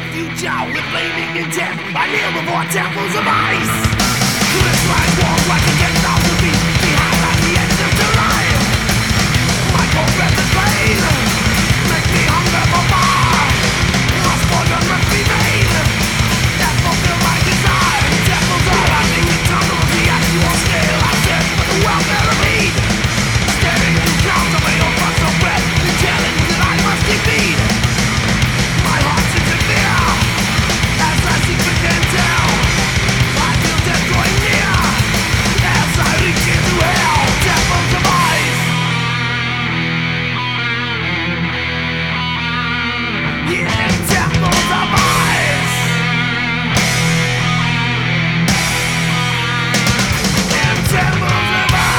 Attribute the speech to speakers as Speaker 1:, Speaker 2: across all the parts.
Speaker 1: the future with flaming intent. I kneel before temples of ice. This life walk like against all the beat. Behind at the edge of the line. My cold breath is pain. Make me hunger for more. Lost fortune must be made. That fulfill my desire. Temples are rising eternal. The actual scale I search for the welfare of need. Staring into clouds of my own thoughts of breath. The challenge that I must defeat. My heart sits in fear as I seek to tell. I feel death drawing near as I reach into hell. Temples of ice. Yeah, temples of ice. Yeah, temples of ice.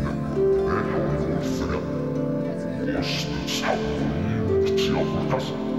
Speaker 2: Måste samtidigt jag hoppas